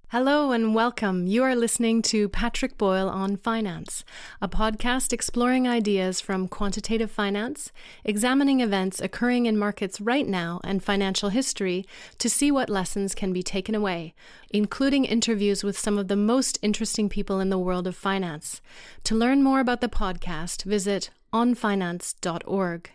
Hello and welcome. You are listening to Patrick Boyle on Finance, a podcast exploring ideas from quantitative finance, examining events occurring in markets right now and financial history to see what lessons can be taken away, including interviews with some of the most interesting people in the world of finance. To learn more about the podcast, visit onfinance.org.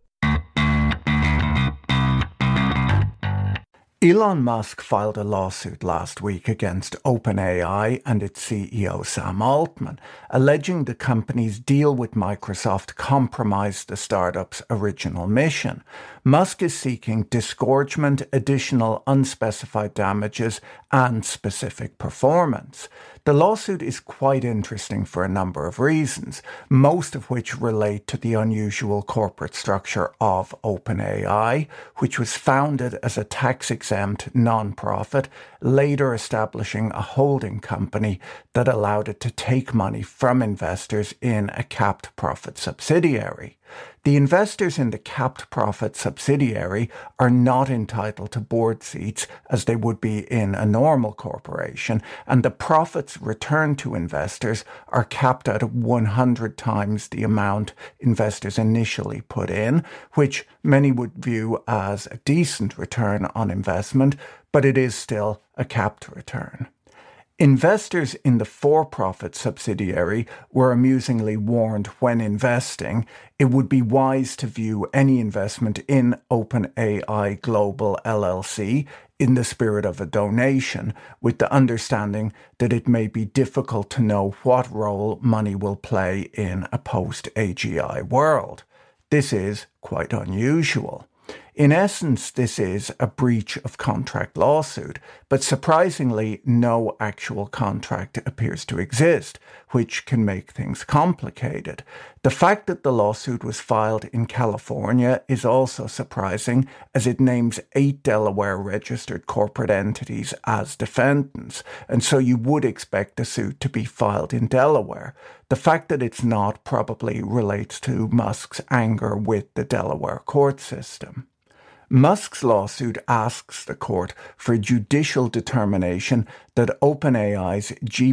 Elon Musk filed a lawsuit last week against OpenAI and its CEO Sam Altman, alleging the company's deal with Microsoft compromised the startup's original mission. Musk is seeking disgorgement, additional unspecified damages, and specific performance. The lawsuit is quite interesting for a number of reasons, most of which relate to the unusual corporate structure of OpenAI, which was founded as a tax-exempt non-profit, later establishing a holding company that allowed it to take money from investors in a capped profit subsidiary. The investors in the capped profit subsidiary are not entitled to board seats as they would be in a normal corporation, and the profits returned to investors are capped at 100 times the amount investors initially put in, which many would view as a decent return on investment, but it is still a capped return. Investors in the for-profit subsidiary were amusingly warned when investing it would be wise to view any investment in OpenAI Global LLC in the spirit of a donation, with the understanding that it may be difficult to know what role money will play in a post-AGI world. This is quite unusual. In essence, this is a breach of contract lawsuit, but surprisingly, no actual contract appears to exist, which can make things complicated. The fact that the lawsuit was filed in California is also surprising, as it names 8 Delaware-registered corporate entities as defendants, and so you would expect the suit to be filed in Delaware. The fact that it's not probably relates to Musk's anger with the Delaware court system. Musk's lawsuit asks the court for judicial determination that OpenAI's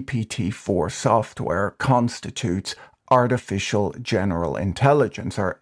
GPT-4 software constitutes artificial general intelligence, or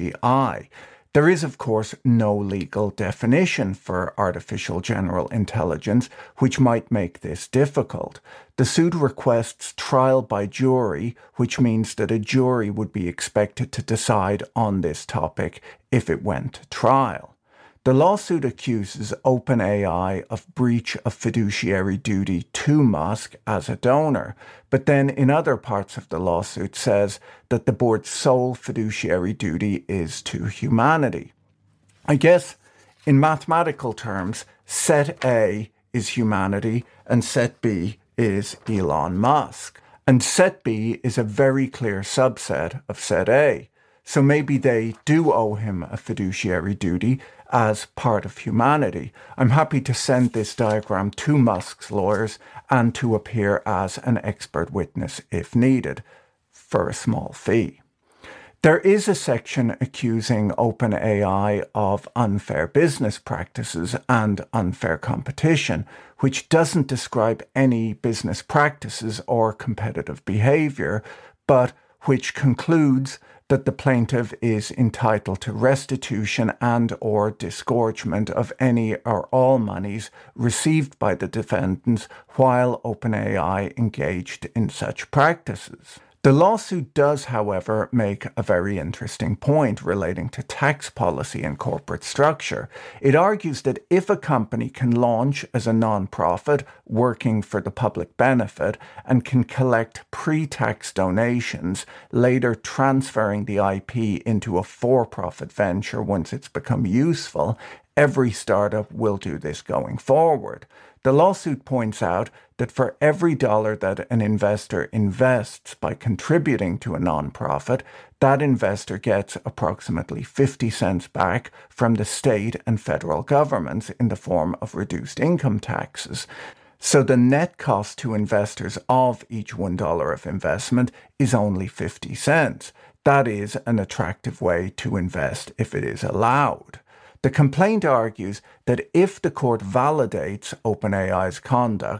AGI. There is, of course, no legal definition for artificial general intelligence, which might make this difficult. The suit requests trial by jury, which means that a jury would be expected to decide on this topic if it went to trial. The lawsuit accuses OpenAI of breach of fiduciary duty to Musk as a donor, but then in other parts of the lawsuit says that the board's sole fiduciary duty is to humanity. I guess in mathematical terms, set A is humanity and set B is Elon Musk. And set B is a very clear subset of set A. So maybe they do owe him a fiduciary duty as part of humanity. I'm happy to send this diagram to Musk's lawyers and to appear as an expert witness if needed, for a small fee. There is a section accusing OpenAI of unfair business practices and unfair competition, which doesn't describe any business practices or competitive behavior, but which concludes that the plaintiff is entitled to restitution and or disgorgement of any or all monies received by the defendants while OpenAI engaged in such practices. The lawsuit does, however, make a very interesting point relating to tax policy and corporate structure. It argues that if a company can launch as a non-profit working for the public benefit and can collect pre-tax donations, later transferring the IP into a for-profit venture once it's become useful, every startup will do this going forward. The lawsuit points out that for every dollar that an investor invests by contributing to a nonprofit, that investor gets approximately 50 cents back from the state and federal governments in the form of reduced income taxes. So the net cost to investors of each $1 of investment is only 50 cents. That is an attractive way to invest if it is allowed. The complaint argues that if the court validates OpenAI's conduct,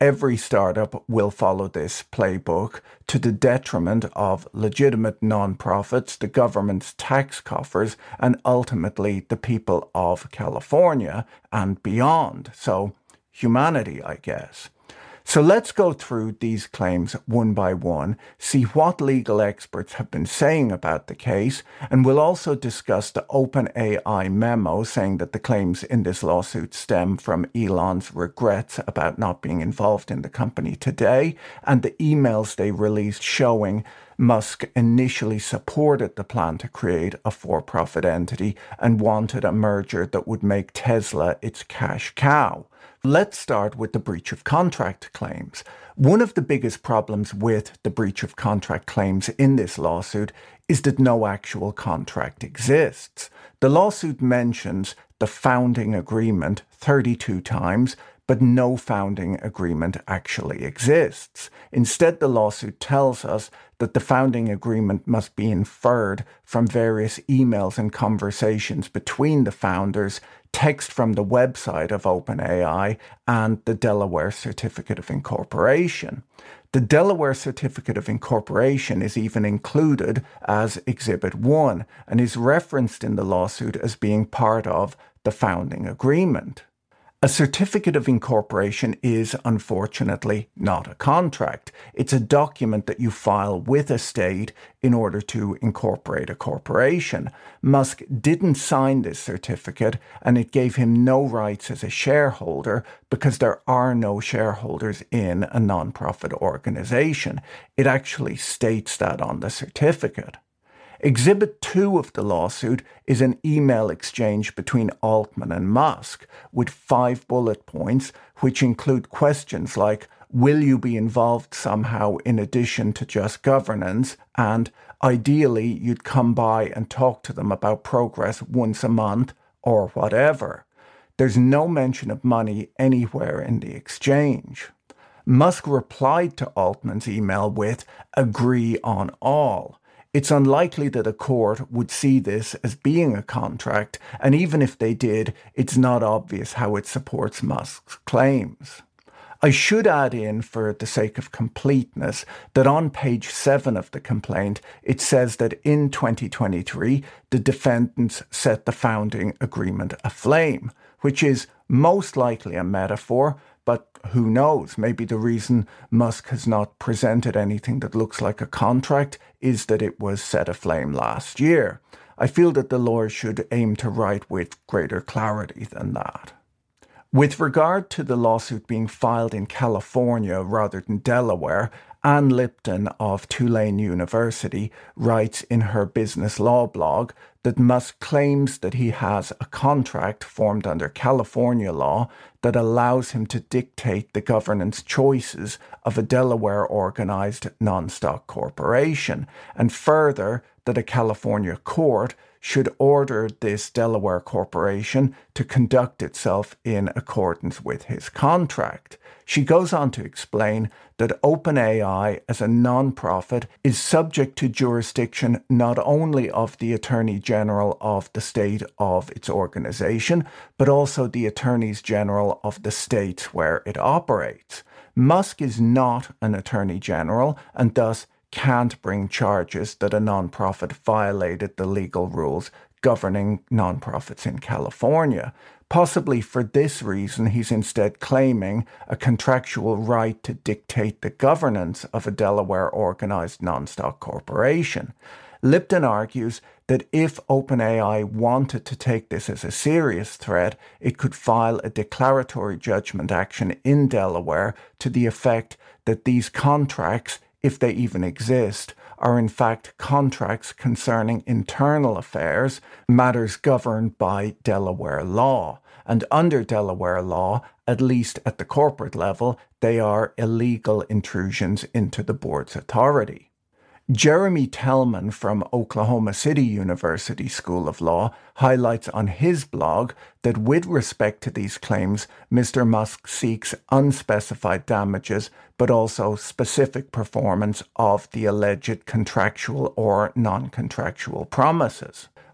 every startup will follow this playbook to the detriment of legitimate nonprofits, the government's tax coffers, and ultimately the people of California and beyond. So humanity, I guess. So let's go through these claims one by one, see what legal experts have been saying about the case, and we'll also discuss the OpenAI memo saying that the claims in this lawsuit stem from Elon's regrets about not being involved in the company today, and the emails they released showing Musk initially supported the plan to create a for-profit entity and wanted a merger that would make Tesla its cash cow. Let's start with the breach of contract claims. One of the biggest problems with the breach of contract claims in this lawsuit is that no actual contract exists. The lawsuit mentions the founding agreement 32 times, but no founding agreement actually exists. Instead, the lawsuit tells us that the founding agreement must be inferred from various emails and conversations between the founders, text from the website of OpenAI, and the Delaware Certificate of Incorporation. The Delaware Certificate of Incorporation is even included as Exhibit 1 and is referenced in the lawsuit as being part of the founding agreement. A certificate of incorporation is, unfortunately, not a contract. It's a document that you file with a state in order to incorporate a corporation. Musk didn't sign this certificate, and it gave him no rights as a shareholder because there are no shareholders in a nonprofit organization. It actually states that on the certificate. Exhibit 2 of the lawsuit is an email exchange between Altman and Musk with 5 bullet points, which include questions like, will you be involved somehow in addition to just governance? And ideally, you'd come by and talk to them about progress once a month or whatever. There's no mention of money anywhere in the exchange. Musk replied to Altman's email with, agree on all. It's unlikely that a court would see this as being a contract, and even if they did, it's not obvious how it supports Musk's claims. I should add in, for the sake of completeness, that on page 7 of the complaint, it says that in 2023, the defendants set the founding agreement aflame, which is most likely a metaphor, but who knows? Maybe the reason Musk has not presented anything that looks like a contract is that it was set aflame last year. I feel that the lawyers should aim to write with greater clarity than that. With regard to the lawsuit being filed in California rather than Delaware, Ann Lipton of Tulane University writes in her business law blog that Musk claims that he has a contract formed under California law that allows him to dictate the governance choices of a Delaware-organized non-stock corporation, and further that a California court should order this Delaware corporation to conduct itself in accordance with his contract. She goes on to explain that OpenAI, as a non-profit, is subject to jurisdiction not only of the Attorney General of the state of its organization, but also the Attorneys General of the states where it operates. Musk is not an Attorney General and thus can't bring charges that a nonprofit violated the legal rules governing nonprofits in California. Possibly for this reason, he's instead claiming a contractual right to dictate the governance of a Delaware-organized non-stock corporation. Lipton argues that if OpenAI wanted to take this as a serious threat, it could file a declaratory judgment action in Delaware to the effect that these contracts, if they even exist, are in fact contracts concerning internal affairs, matters governed by Delaware law. And under Delaware law, at least at the corporate level, they are illegal intrusions into the board's authority. Jeremy Tellman from Oklahoma City University School of Law highlights on his blog that with respect to these claims, Mr. Musk seeks unspecified damages, but also specific performance of the alleged contractual or non-contractual promises.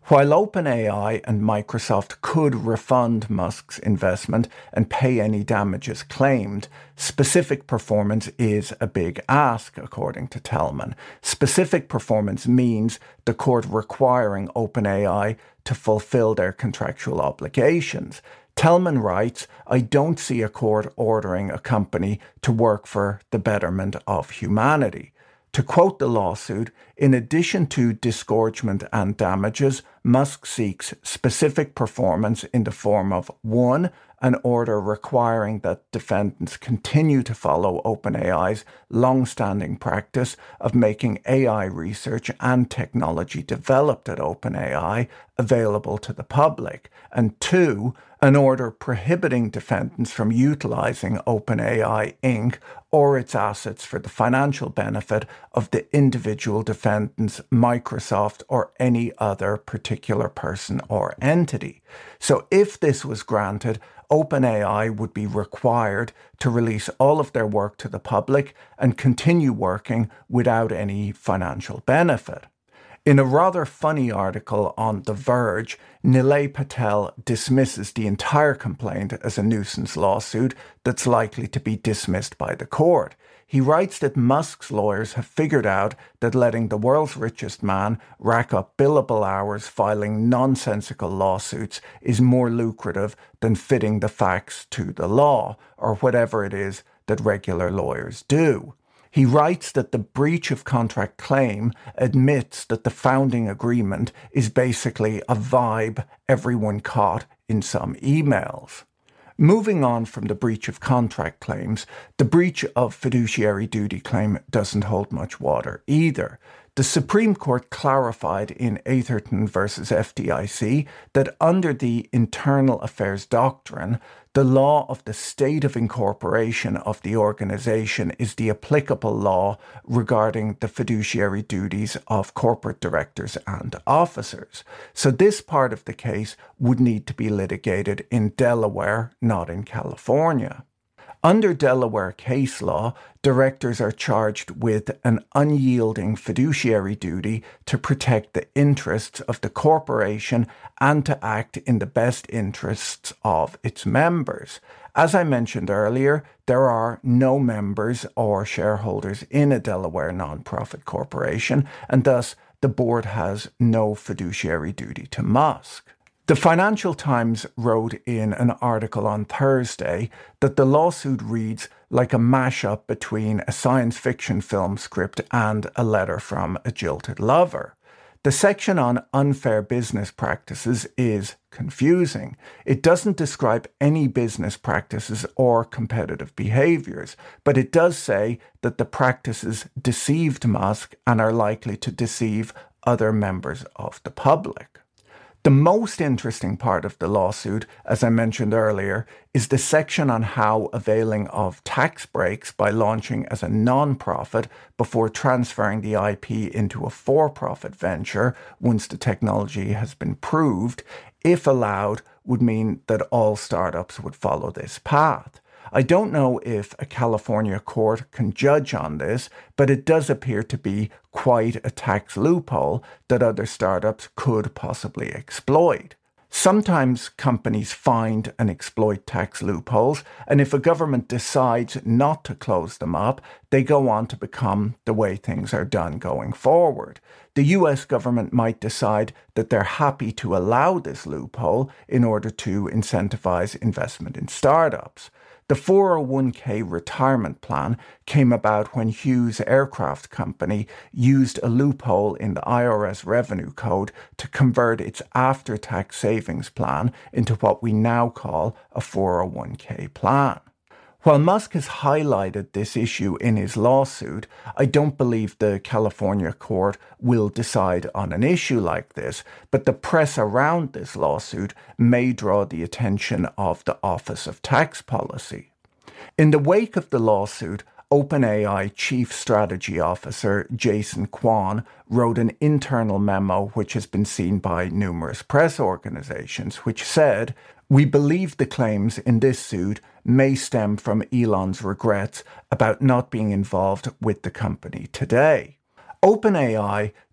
While OpenAI and Microsoft could refund Musk's investment and pay any damages claimed, specific performance is a big ask, according to Tellman. Specific performance means the court requiring OpenAI to fulfill their contractual obligations. Tellman writes, "I don't see a court ordering a company to work for the betterment of humanity." To quote the lawsuit, in addition to disgorgement and damages, Musk seeks specific performance in the form of 1. An order requiring that defendants continue to follow OpenAI's long-standing practice of making AI research and technology developed at OpenAI available to the public, and 2. An order prohibiting defendants from utilizing OpenAI Inc. or its assets for the financial benefit of the individual defendants, Microsoft, or any other particular person or entity. So if this was granted, OpenAI would be required to release all of their work to the public and continue working without any financial benefit. In a rather funny article on The Verge, Nilay Patel dismisses the entire complaint as a nuisance lawsuit that's likely to be dismissed by the court. He writes that Musk's lawyers have figured out that letting the world's richest man rack up billable hours filing nonsensical lawsuits is more lucrative than fitting the facts to the law, or whatever it is that regular lawyers do. He writes that the breach of contract claim admits that the founding agreement is basically a vibe everyone caught in some emails. Moving on from the breach of contract claims, the breach of fiduciary duty claim doesn't hold much water either. The Supreme Court clarified in Atherton versus FDIC that under the Internal Affairs Doctrine, the law of the state of incorporation of the organization is the applicable law regarding the fiduciary duties of corporate directors and officers. So this part of the case would need to be litigated in Delaware, not in California. Under Delaware case law, directors are charged with an unyielding fiduciary duty to protect the interests of the corporation and to act in the best interests of its members. As I mentioned earlier, there are no members or shareholders in a Delaware nonprofit corporation, and thus the board has no fiduciary duty to Musk. The Financial Times wrote in an article on Thursday that the lawsuit reads like a mashup between a science fiction film script and a letter from a jilted lover. The section on unfair business practices is confusing. It doesn't describe any business practices or competitive behaviors, but it does say that the practices deceived Musk and are likely to deceive other members of the public. The most interesting part of the lawsuit, as I mentioned earlier, is the section on how availing of tax breaks by launching as a non-profit before transferring the IP into a for-profit venture once the technology has been proved, if allowed, would mean that all startups would follow this path. I don't know if a California court can judge on this, but it does appear to be quite a tax loophole that other startups could possibly exploit. Sometimes companies find and exploit tax loopholes, and if a government decides not to close them up, they go on to become the way things are done going forward. The US government might decide that they're happy to allow this loophole in order to incentivize investment in startups. The 401k retirement plan came about when Hughes Aircraft Company used a loophole in the IRS revenue code to convert its after-tax savings plan into what we now call a 401k plan. While Musk has highlighted this issue in his lawsuit, I don't believe the California court will decide on an issue like this, but the press around this lawsuit may draw the attention of the Office of Tax Policy. In the wake of the lawsuit, OpenAI Chief Strategy Officer Jason Kwan wrote an internal memo which has been seen by numerous press organizations, which said, "We believe the claims in this suit may stem from Elon's regrets about not being involved with the company today." OpenAI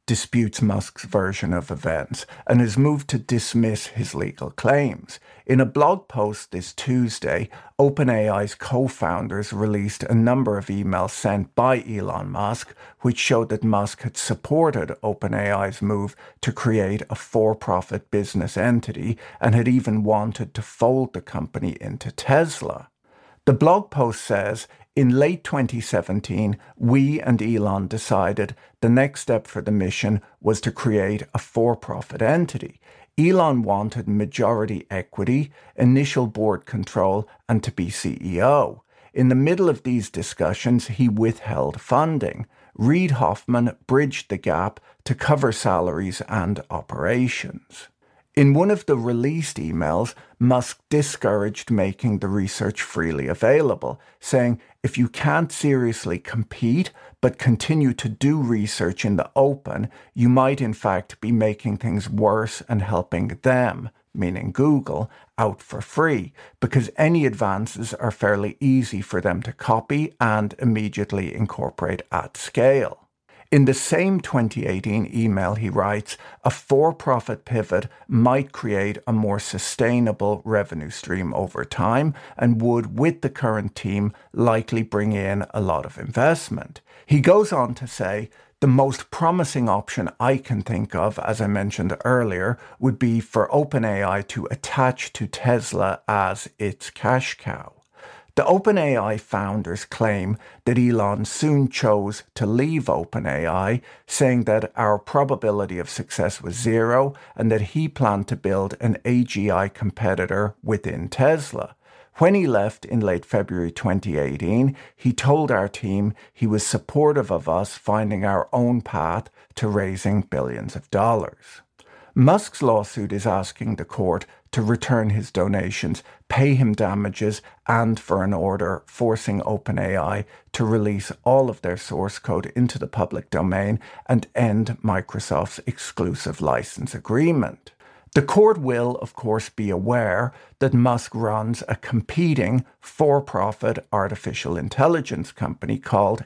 disputes Musk's version of events and has moved to dismiss his legal claims. In a blog post this Tuesday, OpenAI's co-founders released a number of emails sent by Elon Musk, which showed that Musk had supported OpenAI's move to create a for-profit business entity and had even wanted to fold the company into Tesla. The blog post says, in late 2017, we and Elon decided the next step for the mission was to create a for-profit entity. Elon wanted majority equity, initial board control, and to be CEO. In the middle of these discussions, he withheld funding. Reid Hoffman bridged the gap to cover salaries and operations. In one of the released emails, Musk discouraged making the research freely available, saying, if you can't seriously compete but continue to do research in the open, you might in fact be making things worse and helping them, meaning Google, out for free, because any advances are fairly easy for them to copy and immediately incorporate at scale. In the same 2018 email, he writes, a for-profit pivot might create a more sustainable revenue stream over time and would, with the current team, likely bring in a lot of investment. He goes on to say, the most promising option I can think of, as I mentioned earlier, would be for OpenAI to attach to Tesla as its cash cow. The OpenAI founders claim that Elon soon chose to leave OpenAI, saying that our probability of success was zero and that he planned to build an AGI competitor within Tesla. When he left in late February 2018, he told our team he was supportive of us finding our own path to raising billions of dollars. Musk's lawsuit is asking the court to return his donations, pay him damages, and for an order forcing OpenAI to release all of their source code into the public domain and end Microsoft's exclusive license agreement. The court will, of course, be aware that Musk runs a competing for-profit artificial intelligence company called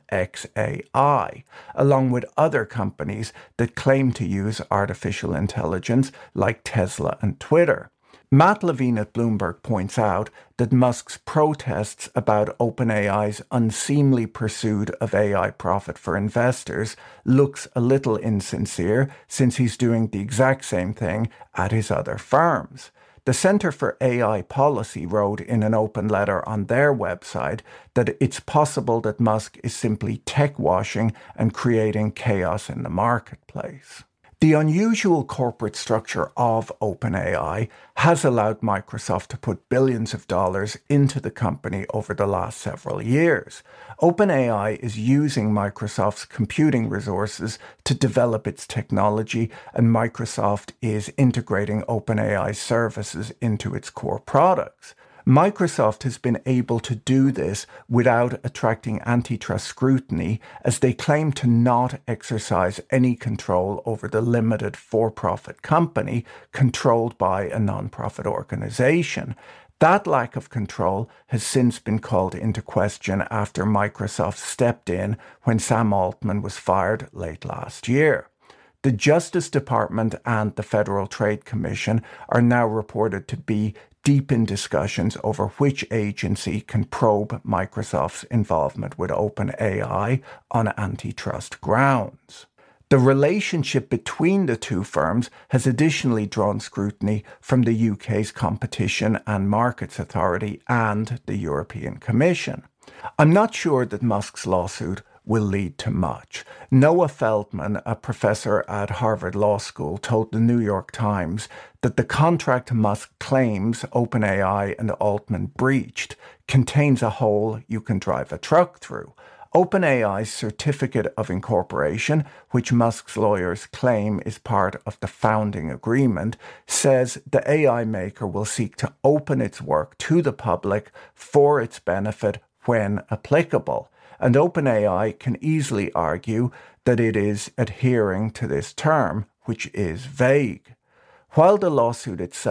xAI, along with other companies that claim to use artificial intelligence like Tesla and Twitter. Matt Levine at Bloomberg points out that Musk's protests about OpenAI's unseemly pursuit of AI profit for investors looks a little insincere since he's doing the exact same thing at his other firms. The Center for AI Policy wrote in an open letter on their website that it's possible that Musk is simply tech washing and creating chaos in the marketplace. The unusual corporate structure of OpenAI has allowed Microsoft to put billions of dollars into the company over the last several years. OpenAI is using Microsoft's computing resources to develop its technology, and Microsoft is integrating OpenAI's services into its core products. Microsoft has been able to do this without attracting antitrust scrutiny, as they claim to not exercise any control over the limited for-profit company controlled by a non-profit organization. That lack of control has since been called into question after Microsoft stepped in when Sam Altman was fired late last year. The Justice Department and the Federal Trade Commission are now reported to be deep in discussions over which agency can probe Microsoft's involvement with OpenAI on antitrust grounds. The relationship between the two firms has additionally drawn scrutiny from the UK's Competition and Markets Authority and the European Commission. I'm not sure that Musk's lawsuit will lead to much. Noah Feldman, a professor at Harvard Law School, told the New York Times that the contract Musk claims OpenAI and Altman breached contains a hole you can drive a truck through. OpenAI's certificate of incorporation, which Musk's lawyers claim is part of the founding agreement, says the AI maker will seek to open its work to the public for its benefit when applicable. And OpenAI can easily argue that it is adhering to this term, which is vague. While the lawsuit itself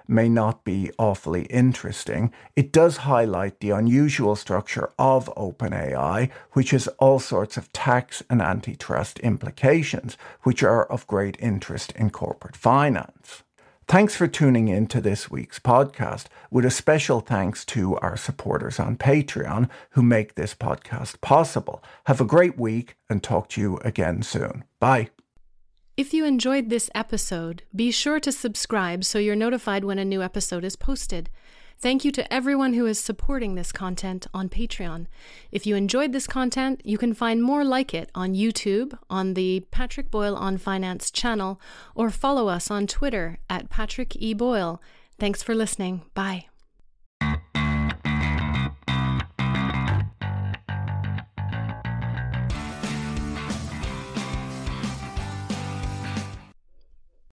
may not be awfully interesting, it does highlight the unusual structure of OpenAI, which has all sorts of tax and antitrust implications, which are of great interest in corporate finance. Thanks for tuning in to this week's podcast, with a special thanks to our supporters on Patreon who make this podcast possible. Have a great week and talk to you again soon. Bye. If you enjoyed this episode, be sure to subscribe so you're notified when a new episode is posted. Thank you to everyone who is supporting this content on Patreon. If you enjoyed this content, you can find more like it on YouTube, on the Patrick Boyle on Finance channel, or follow us on Twitter at Patrick E. Boyle. Thanks for listening. Bye.